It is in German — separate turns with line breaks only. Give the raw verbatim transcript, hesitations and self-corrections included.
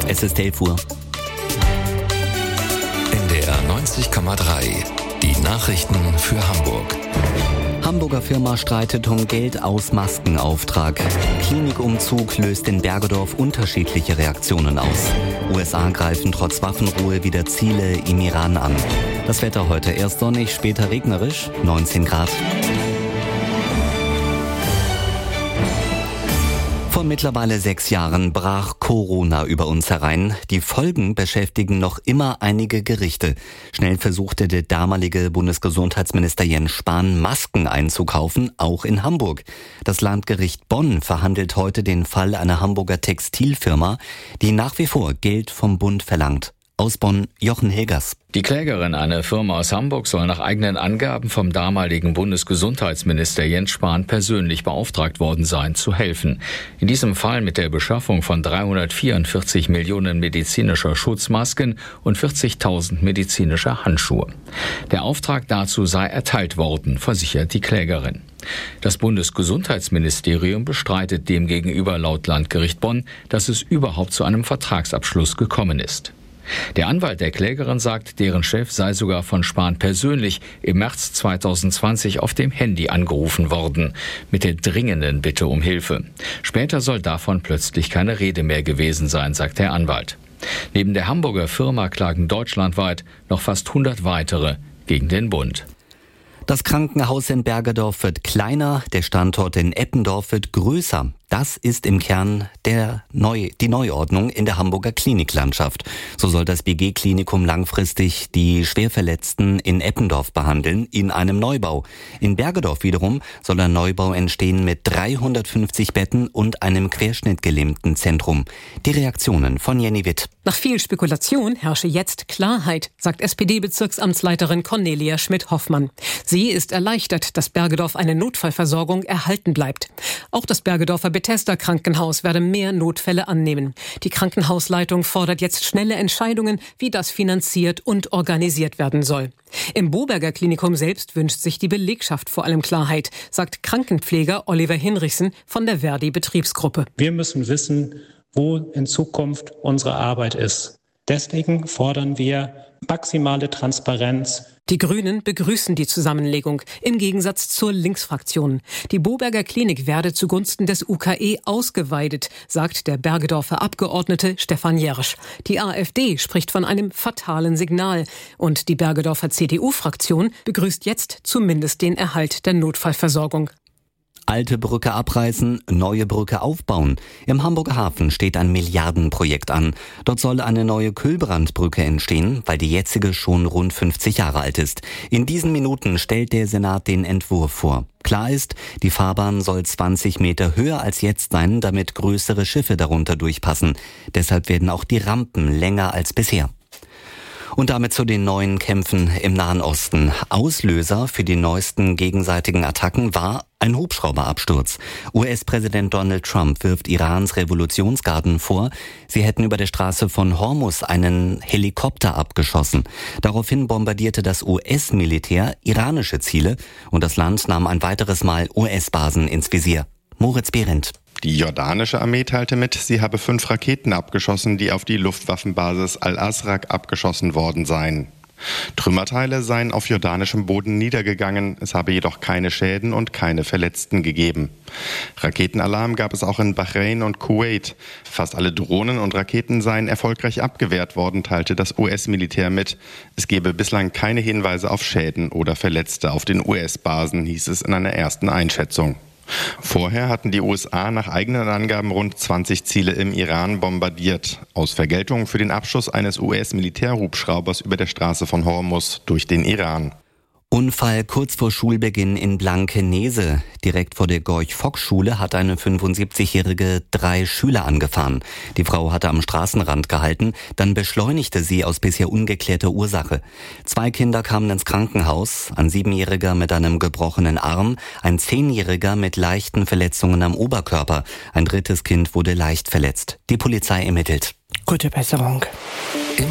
Es ist elf Uhr.
N D R neunzig Komma drei. Die Nachrichten für Hamburg.
Hamburger Firma streitet um Geld aus Maskenauftrag. Klinikumzug löst in Bergedorf unterschiedliche Reaktionen aus. U S A greifen trotz Waffenruhe wieder Ziele im Iran an. Das Wetter heute erst sonnig, später regnerisch, neunzehn Grad. Vor mittlerweile sechs Jahren brach Corona über uns herein. Die Folgen beschäftigen noch immer einige Gerichte. Schnell versuchte der damalige Bundesgesundheitsminister Jens Spahn, Masken einzukaufen, auch in Hamburg. Das Landgericht Bonn verhandelt heute den Fall einer Hamburger Textilfirma, die nach wie vor Geld vom Bund verlangt. Aus Bonn, Jochen Hilgers.
Die Klägerin, eine Firma aus Hamburg, soll nach eigenen Angaben vom damaligen Bundesgesundheitsminister Jens Spahn persönlich beauftragt worden sein, zu helfen. In diesem Fall mit der Beschaffung von dreihundertvierundvierzig Millionen medizinischer Schutzmasken und vierzigtausend medizinischer Handschuhe. Der Auftrag dazu sei erteilt worden, versichert die Klägerin. Das Bundesgesundheitsministerium bestreitet demgegenüber laut Landgericht Bonn, dass es überhaupt zu einem Vertragsabschluss gekommen ist. Der Anwalt der Klägerin sagt, deren Chef sei sogar von Spahn persönlich im März zweitausendzwanzig auf dem Handy angerufen worden, mit der dringenden Bitte um Hilfe. Später soll davon plötzlich keine Rede mehr gewesen sein, sagt der Anwalt. Neben der Hamburger Firma klagen deutschlandweit noch fast hundert weitere gegen den Bund.
Das Krankenhaus in Bergedorf wird kleiner, der Standort in Eppendorf wird größer. Das ist im Kern der Neu- die Neuordnung in der Hamburger Kliniklandschaft. So soll das B G-Klinikum langfristig die Schwerverletzten in Eppendorf behandeln, in einem Neubau. In Bergedorf wiederum soll ein Neubau entstehen mit dreihundertfünfzig Betten und einem querschnittgelähmten Zentrum. Die Reaktionen von Jenny Witt.
Nach viel Spekulation herrsche jetzt Klarheit, sagt S P D-Bezirksamtsleiterin Cornelia Schmidt-Hoffmann. Sie ist erleichtert, dass Bergedorf eine Notfallversorgung erhalten bleibt. Auch das Bergedorfer Bethesda-Krankenhaus werde mehr Notfälle annehmen. Die Krankenhausleitung fordert jetzt schnelle Entscheidungen, wie das finanziert und organisiert werden soll. Im Boberger Klinikum selbst wünscht sich die Belegschaft vor allem Klarheit, sagt Krankenpfleger Oliver Hinrichsen von der Verdi-Betriebsgruppe.
Wir müssen wissen, wo in Zukunft unsere Arbeit ist. Deswegen fordern wir maximale Transparenz.
Die Grünen begrüßen die Zusammenlegung, im Gegensatz zur Linksfraktion. Die Boberger Klinik werde zugunsten des U K E ausgeweitet, sagt der Bergedorfer Abgeordnete Stefan Jersch. Die AfD spricht von einem fatalen Signal. Und die Bergedorfer C D U-Fraktion begrüßt jetzt zumindest den Erhalt der Notfallversorgung.
Alte Brücke abreißen, neue Brücke aufbauen. Im Hamburger Hafen steht ein Milliardenprojekt an. Dort soll eine neue Kühlbrandbrücke entstehen, weil die jetzige schon rund fünfzig Jahre alt ist. In diesen Minuten stellt der Senat den Entwurf vor. Klar ist, die Fahrbahn soll zwanzig Meter höher als jetzt sein, damit größere Schiffe darunter durchpassen. Deshalb werden auch die Rampen länger als bisher. Und damit zu den neuen Kämpfen im Nahen Osten. Auslöser für die neuesten gegenseitigen Attacken war ein Hubschrauberabsturz. U S-Präsident Donald Trump wirft Irans Revolutionsgarden vor, sie hätten über der Straße von Hormuz einen Helikopter abgeschossen. Daraufhin bombardierte das U S-Militär iranische Ziele und das Land nahm ein weiteres Mal U S-Basen ins Visier. Moritz Behrendt.
Die jordanische Armee teilte mit, sie habe fünf Raketen abgeschossen, die auf die Luftwaffenbasis Al-Azraq abgeschossen worden seien. Trümmerteile seien auf jordanischem Boden niedergegangen, es habe jedoch keine Schäden und keine Verletzten gegeben. Raketenalarm gab es auch in Bahrain und Kuwait. Fast alle Drohnen und Raketen seien erfolgreich abgewehrt worden, teilte das U S-Militär mit. Es gebe bislang keine Hinweise auf Schäden oder Verletzte auf den U S-Basen, hieß es in einer ersten Einschätzung. Vorher hatten die U S A nach eigenen Angaben rund zwanzig Ziele im Iran bombardiert, aus Vergeltung für den Abschuss eines U S-Militärhubschraubers über der Straße von Hormuz durch den Iran.
Unfall kurz vor Schulbeginn in Blankenese. Direkt vor der Gorch-Fock-Schule hat eine fünfundsiebzigjährige drei Schüler angefahren. Die Frau hatte am Straßenrand gehalten, dann beschleunigte sie aus bisher ungeklärter Ursache. Zwei Kinder kamen ins Krankenhaus, ein Siebenjähriger mit einem gebrochenen Arm, ein Zehnjähriger mit leichten Verletzungen am Oberkörper. Ein drittes Kind wurde leicht verletzt. Die Polizei ermittelt.
Gute Besserung.